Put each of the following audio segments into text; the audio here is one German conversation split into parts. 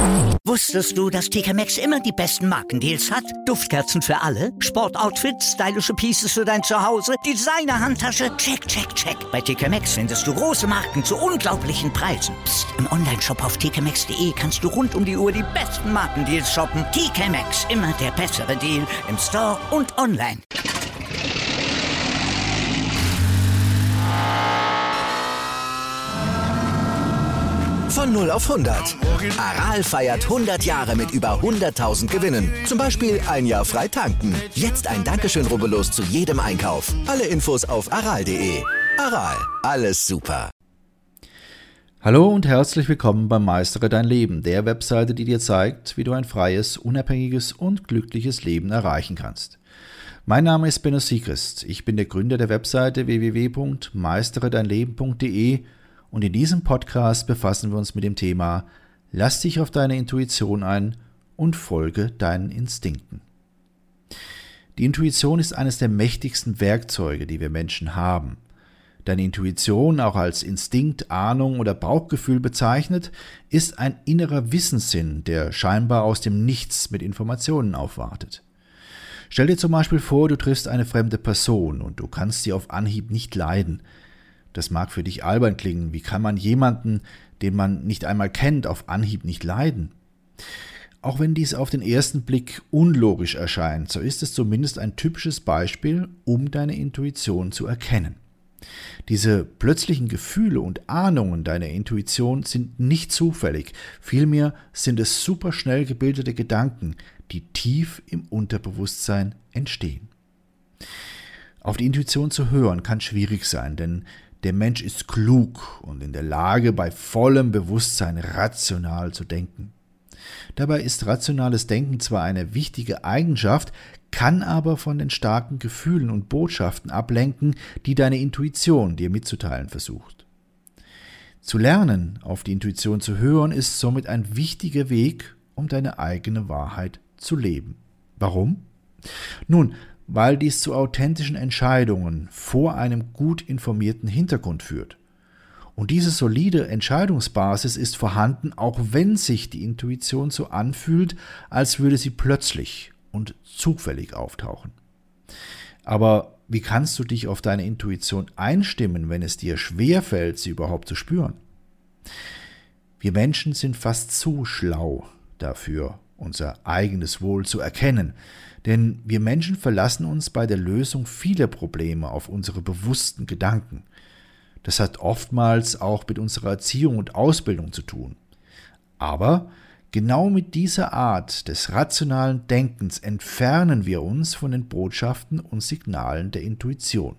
Wusstest du, dass TK Maxx immer die besten Markendeals hat? Duftkerzen für alle, Sportoutfits, stylische Pieces für dein Zuhause, Designer-Handtasche, check, check, check. Bei TK Maxx findest du große Marken zu unglaublichen Preisen. Psst. Im Onlineshop auf tkmaxx.de kannst du rund um die Uhr die besten Markendeals shoppen. TK Maxx, immer der bessere Deal im Store und online. Von 0 auf 100. Aral feiert 100 Jahre mit über 100.000 Gewinnen. Zum Beispiel ein Jahr frei tanken. Jetzt ein Dankeschön, rubbellos zu jedem Einkauf. Alle Infos auf aral.de. Aral, alles super. Hallo und herzlich willkommen beim Meistere dein Leben, der Webseite, die dir zeigt, wie du ein freies, unabhängiges und glückliches Leben erreichen kannst. Mein Name ist Benno Siegrist. Ich bin der Gründer der Webseite www.meisteredeinleben.de. Und in diesem Podcast befassen wir uns mit dem Thema Lass dich auf deine Intuition ein und folge deinen Instinkten. Die Intuition ist eines der mächtigsten Werkzeuge, die wir Menschen haben. Deine Intuition, auch als Instinkt, Ahnung oder Bauchgefühl bezeichnet, ist ein innerer Wissenssinn, der scheinbar aus dem Nichts mit Informationen aufwartet. Stell dir zum Beispiel vor, du triffst eine fremde Person und du kannst sie auf Anhieb nicht leiden. Das mag für dich albern klingen. Wie kann man jemanden, den man nicht einmal kennt, auf Anhieb nicht leiden? Auch wenn dies auf den ersten Blick unlogisch erscheint, so ist es zumindest ein typisches Beispiel, um deine Intuition zu erkennen. Diese plötzlichen Gefühle und Ahnungen deiner Intuition sind nicht zufällig, vielmehr sind es superschnell gebildete Gedanken, die tief im Unterbewusstsein entstehen. Auf die Intuition zu hören kann schwierig sein, denn der Mensch ist klug und in der Lage, bei vollem Bewusstsein rational zu denken. Dabei ist rationales Denken zwar eine wichtige Eigenschaft, kann aber von den starken Gefühlen und Botschaften ablenken, die deine Intuition dir mitzuteilen versucht. Zu lernen, auf die Intuition zu hören, ist somit ein wichtiger Weg, um deine eigene Wahrheit zu leben. Warum? Nun, weil dies zu authentischen Entscheidungen vor einem gut informierten Hintergrund führt. Und diese solide Entscheidungsbasis ist vorhanden, auch wenn sich die Intuition so anfühlt, als würde sie plötzlich und zufällig auftauchen. Aber wie kannst du dich auf deine Intuition einstimmen, wenn es dir schwerfällt, sie überhaupt zu spüren? Wir Menschen sind fast zu schlau dafür, unser eigenes Wohl zu erkennen. Denn wir Menschen verlassen uns bei der Lösung vieler Probleme auf unsere bewussten Gedanken. Das hat oftmals auch mit unserer Erziehung und Ausbildung zu tun. Aber genau mit dieser Art des rationalen Denkens entfernen wir uns von den Botschaften und Signalen der Intuition.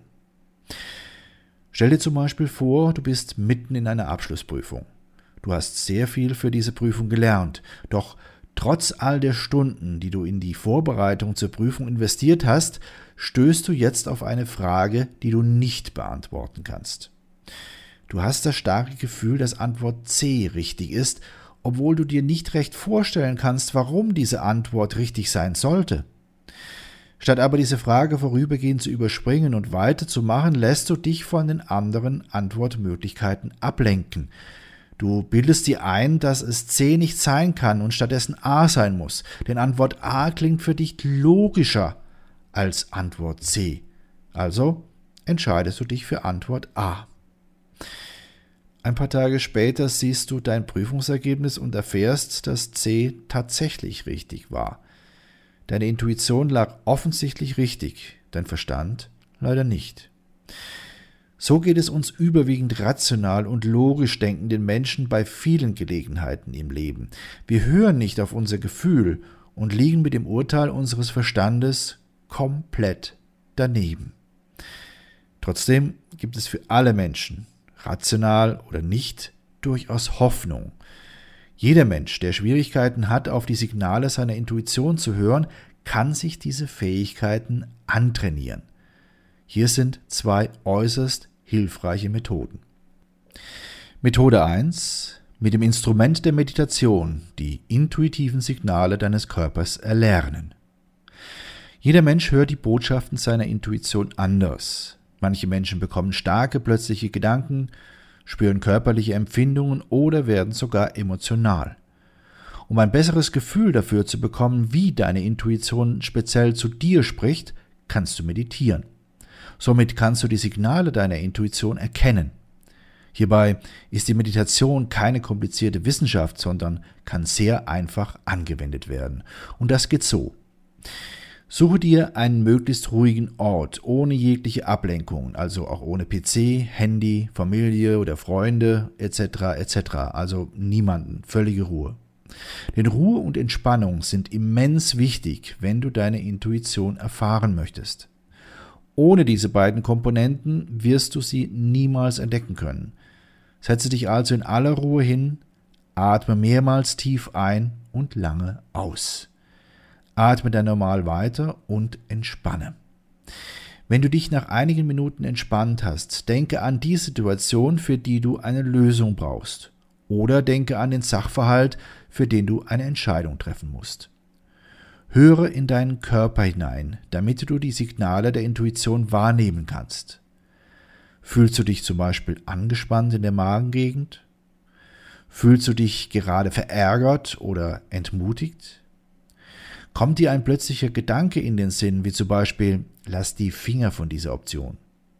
Stell dir zum Beispiel vor, du bist mitten in einer Abschlussprüfung. Du hast sehr viel für diese Prüfung gelernt, doch trotz all der Stunden, die du in die Vorbereitung zur Prüfung investiert hast, stößt du jetzt auf eine Frage, die du nicht beantworten kannst. Du hast das starke Gefühl, dass Antwort C richtig ist, obwohl du dir nicht recht vorstellen kannst, warum diese Antwort richtig sein sollte. Statt aber diese Frage vorübergehend zu überspringen und weiterzumachen, lässt du dich von den anderen Antwortmöglichkeiten ablenken. Du bildest dir ein, dass es C nicht sein kann und stattdessen A sein muss, denn Antwort A klingt für dich logischer als Antwort C. Also entscheidest du dich für Antwort A. Ein paar Tage später siehst du dein Prüfungsergebnis und erfährst, dass C tatsächlich richtig war. Deine Intuition lag offensichtlich richtig, dein Verstand leider nicht. So geht es uns überwiegend rational und logisch denkenden Menschen bei vielen Gelegenheiten im Leben. Wir hören nicht auf unser Gefühl und liegen mit dem Urteil unseres Verstandes komplett daneben. Trotzdem gibt es für alle Menschen, rational oder nicht, durchaus Hoffnung. Jeder Mensch, der Schwierigkeiten hat, auf die Signale seiner Intuition zu hören, kann sich diese Fähigkeiten antrainieren. Hier sind 2 äußerst hilfreiche Methoden. Methode 1: Mit dem Instrument der Meditation die intuitiven Signale deines Körpers erlernen. Jeder Mensch hört die Botschaften seiner Intuition anders. Manche Menschen bekommen starke, plötzliche Gedanken, spüren körperliche Empfindungen oder werden sogar emotional. Um ein besseres Gefühl dafür zu bekommen, wie deine Intuition speziell zu dir spricht, kannst du meditieren. Somit kannst du die Signale deiner Intuition erkennen. Hierbei ist die Meditation keine komplizierte Wissenschaft, sondern kann sehr einfach angewendet werden. Und das geht so. Suche dir einen möglichst ruhigen Ort, ohne jegliche Ablenkungen, also auch ohne PC, Handy, Familie oder Freunde etc. Also niemanden, völlige Ruhe. Denn Ruhe und Entspannung sind immens wichtig, wenn du deine Intuition erfahren möchtest. Ohne diese beiden Komponenten wirst du sie niemals entdecken können. Setze dich also in aller Ruhe hin, atme mehrmals tief ein und lange aus. Atme dann normal weiter und entspanne. Wenn du dich nach einigen Minuten entspannt hast, denke an die Situation, für die du eine Lösung brauchst. Oder denke an den Sachverhalt, für den du eine Entscheidung treffen musst. Höre in deinen Körper hinein, damit du die Signale der Intuition wahrnehmen kannst. Fühlst du dich zum Beispiel angespannt in der Magengegend? Fühlst du dich gerade verärgert oder entmutigt? Kommt dir ein plötzlicher Gedanke in den Sinn, wie zum Beispiel, lass die Finger von dieser Option.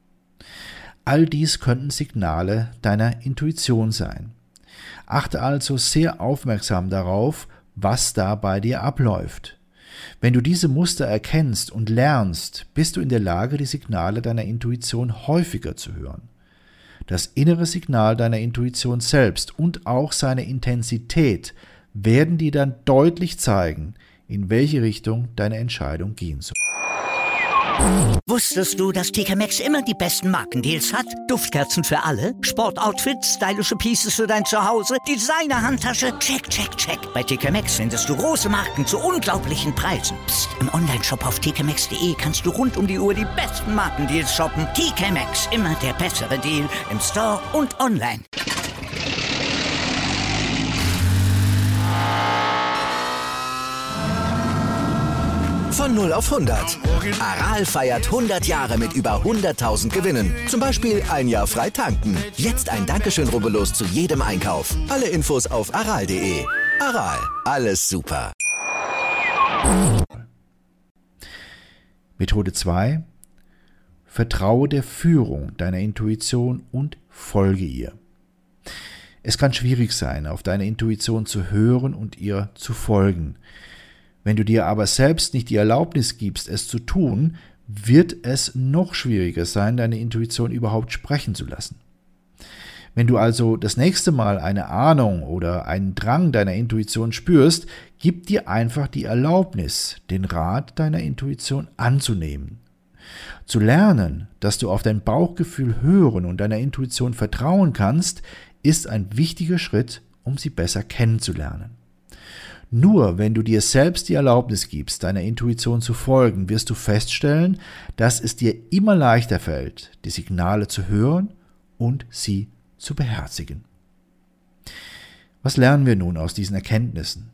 All dies könnten Signale deiner Intuition sein. Achte also sehr aufmerksam darauf, was da bei dir abläuft. Wenn du diese Muster erkennst und lernst, bist du in der Lage, die Signale deiner Intuition häufiger zu hören. Das innere Signal deiner Intuition selbst und auch seine Intensität werden dir dann deutlich zeigen, in welche Richtung deine Entscheidung gehen soll. Wusstest du, dass TK Maxx immer die besten Markendeals hat? Duftkerzen für alle, Sportoutfits, stylische Pieces für dein Zuhause, Designer-Handtasche, check, check, check. Bei TK Maxx findest du große Marken zu unglaublichen Preisen. Psst. Im Onlineshop auf tkmaxx.de kannst du rund um die Uhr die besten Markendeals shoppen. TK Maxx, immer der bessere Deal im Store und online. Von 0 auf 100. Aral feiert 100 Jahre mit über 100.000 Gewinnen. Zum Beispiel ein Jahr frei tanken. Jetzt ein Dankeschön, rubbellos zu jedem Einkauf. Alle Infos auf aral.de. Aral, alles super. Methode 2. Vertraue der Führung deiner Intuition und folge ihr. Es kann schwierig sein, auf deine Intuition zu hören und ihr zu folgen. Wenn du dir aber selbst nicht die Erlaubnis gibst, es zu tun, wird es noch schwieriger sein, deine Intuition überhaupt sprechen zu lassen. Wenn du also das nächste Mal eine Ahnung oder einen Drang deiner Intuition spürst, gib dir einfach die Erlaubnis, den Rat deiner Intuition anzunehmen. Zu lernen, dass du auf dein Bauchgefühl hören und deiner Intuition vertrauen kannst, ist ein wichtiger Schritt, um sie besser kennenzulernen. Nur wenn du dir selbst die Erlaubnis gibst, deiner Intuition zu folgen, wirst du feststellen, dass es dir immer leichter fällt, die Signale zu hören und sie zu beherzigen. Was lernen wir nun aus diesen Erkenntnissen?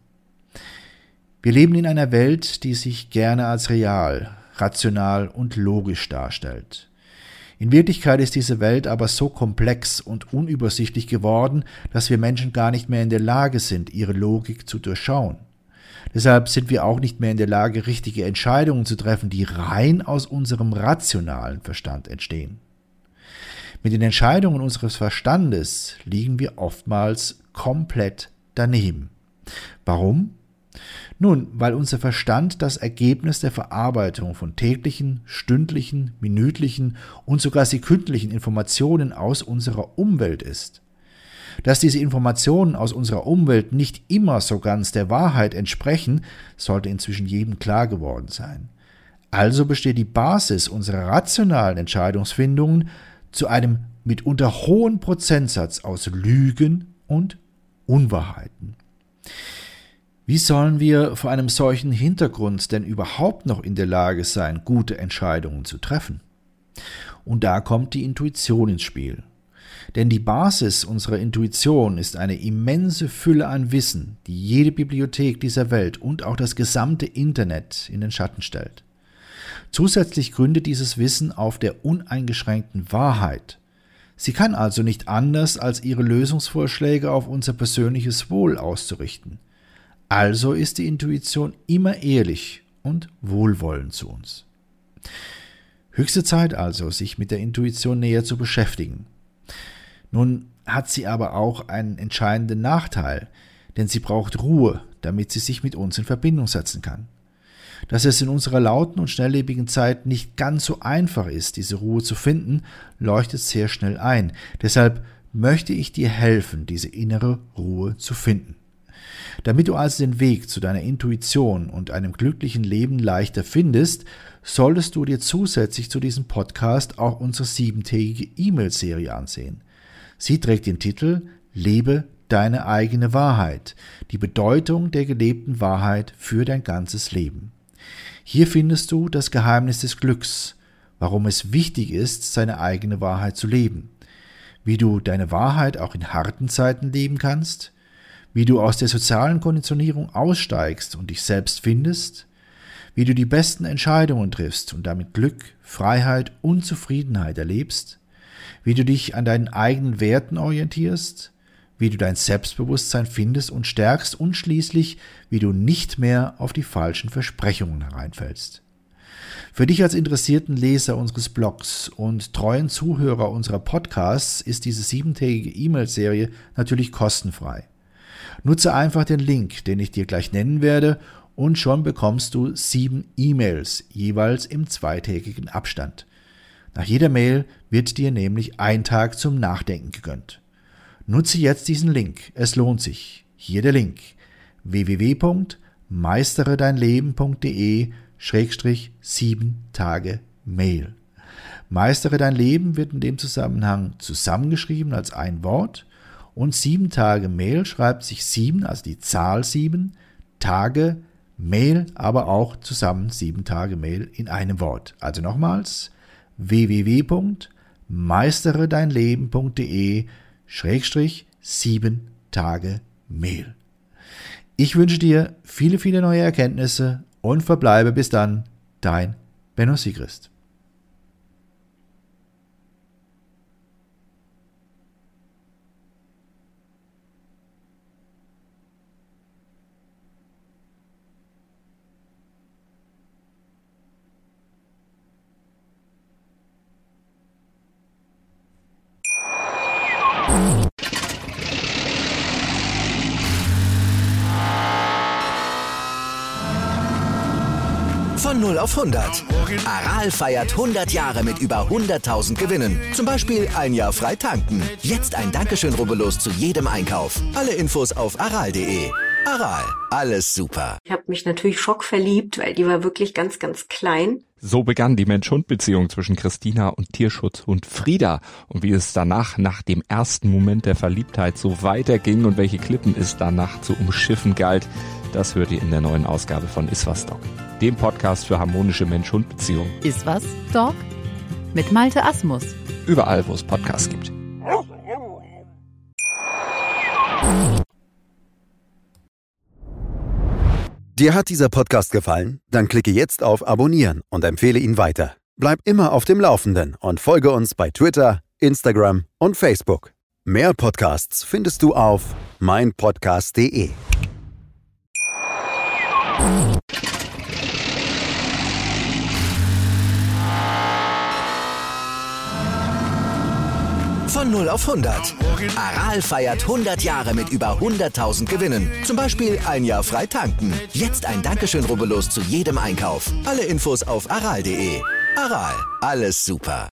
Wir leben in einer Welt, die sich gerne als real, rational und logisch darstellt. In Wirklichkeit ist diese Welt aber so komplex und unübersichtlich geworden, dass wir Menschen gar nicht mehr in der Lage sind, ihre Logik zu durchschauen. Deshalb sind wir auch nicht mehr in der Lage, richtige Entscheidungen zu treffen, die rein aus unserem rationalen Verstand entstehen. Mit den Entscheidungen unseres Verstandes liegen wir oftmals komplett daneben. Warum? Nun, weil unser Verstand das Ergebnis der Verarbeitung von täglichen, stündlichen, minütlichen und sogar sekündlichen Informationen aus unserer Umwelt ist. Dass diese Informationen aus unserer Umwelt nicht immer so ganz der Wahrheit entsprechen, sollte inzwischen jedem klar geworden sein. Also besteht die Basis unserer rationalen Entscheidungsfindungen zu einem mitunter hohen Prozentsatz aus Lügen und Unwahrheiten. Wie sollen wir vor einem solchen Hintergrund denn überhaupt noch in der Lage sein, gute Entscheidungen zu treffen? Und da kommt die Intuition ins Spiel. Denn die Basis unserer Intuition ist eine immense Fülle an Wissen, die jede Bibliothek dieser Welt und auch das gesamte Internet in den Schatten stellt. Zusätzlich gründet dieses Wissen auf der uneingeschränkten Wahrheit. Sie kann also nicht anders, als ihre Lösungsvorschläge auf unser persönliches Wohl auszurichten. Also ist die Intuition immer ehrlich und wohlwollend zu uns. Höchste Zeit also, sich mit der Intuition näher zu beschäftigen. Nun hat sie aber auch einen entscheidenden Nachteil, denn sie braucht Ruhe, damit sie sich mit uns in Verbindung setzen kann. Dass es in unserer lauten und schnelllebigen Zeit nicht ganz so einfach ist, diese Ruhe zu finden, leuchtet sehr schnell ein. Deshalb möchte ich dir helfen, diese innere Ruhe zu finden. Damit du also den Weg zu deiner Intuition und einem glücklichen Leben leichter findest, solltest du dir zusätzlich zu diesem Podcast auch unsere 7-tägige E-Mail-Serie ansehen. Sie trägt den Titel »Lebe deine eigene Wahrheit«, die Bedeutung der gelebten Wahrheit für dein ganzes Leben. Hier findest du das Geheimnis des Glücks, warum es wichtig ist, seine eigene Wahrheit zu leben, wie du deine Wahrheit auch in harten Zeiten leben kannst, wie du aus der sozialen Konditionierung aussteigst und dich selbst findest, wie du die besten Entscheidungen triffst und damit Glück, Freiheit und Zufriedenheit erlebst, wie du dich an deinen eigenen Werten orientierst, wie du dein Selbstbewusstsein findest und stärkst und schließlich, wie du nicht mehr auf die falschen Versprechungen hereinfällst. Für dich als interessierten Leser unseres Blogs und treuen Zuhörer unserer Podcasts ist diese 7-tägige E-Mail-Serie natürlich kostenfrei. Nutze einfach den Link, den ich dir gleich nennen werde, und schon bekommst du 7 E-Mails, jeweils im 2-tägigen Abstand. Nach jeder Mail wird dir nämlich ein Tag zum Nachdenken gegönnt. Nutze jetzt diesen Link, es lohnt sich. Hier der Link: www.meisteredeinleben.de/7-Tage-Mail. Meistere dein Leben wird in dem Zusammenhang zusammengeschrieben als ein Wort und 7 Tage Mail schreibt sich 7, also die Zahl 7, Tage, Mail, aber auch zusammen 7 Tage Mail in einem Wort. Also nochmals www.meisteredeinleben.de/7-Tage-Mail. Ich wünsche dir viele, viele neue Erkenntnisse und verbleibe bis dann, dein Benno Siegrist. Von 0 auf 100. Aral feiert 100 Jahre mit über 100.000 Gewinnen. Zum Beispiel ein Jahr frei tanken. Jetzt ein Dankeschön, rubbellos zu jedem Einkauf. Alle Infos auf aral.de. Aral, alles super. Ich habe mich natürlich schockverliebt, weil die war wirklich ganz, ganz klein. So begann die Mensch-Hund-Beziehung zwischen Christina und Tierschutzhund Frieda. Und wie es danach, nach dem ersten Moment der Verliebtheit, so weiterging und welche Klippen es danach zu umschiffen galt, das hört ihr in der neuen Ausgabe von Iswas Dog, dem Podcast für harmonische Mensch-Hund-Beziehungen. Iswas Dog mit Malte Asmus. Überall, wo es Podcasts gibt. Dir hat dieser Podcast gefallen? Dann klicke jetzt auf Abonnieren und empfehle ihn weiter. Bleib immer auf dem Laufenden und folge uns bei Twitter, Instagram und Facebook. Mehr Podcasts findest du auf meinpodcast.de. Von 0 auf 100. Aral feiert 100 Jahre mit über 100.000 Gewinnen. Zum Beispiel ein Jahr frei tanken. Jetzt ein Dankeschön, rubbellos zu jedem Einkauf. Alle Infos auf aral.de. Aral, alles super.